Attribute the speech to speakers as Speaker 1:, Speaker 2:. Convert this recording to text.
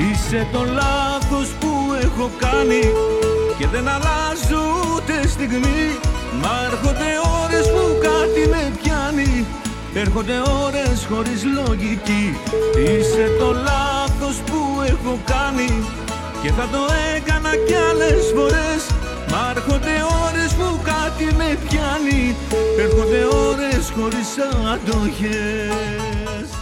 Speaker 1: Είσαι το λάθος που έχω κάνει και δεν αλλάζω ούτε στιγμή. Μα έρχονται ώρες που κάτι με πιάνει, έρχονται ώρες χωρίς λογική. Είσαι το λάθος που έχω κάνει και θα το έκανα κι άλλες φορές. Μα έρχονται ώρες που κάτι με πιάνει, έρχονται ώρες χωρίς αντοχές.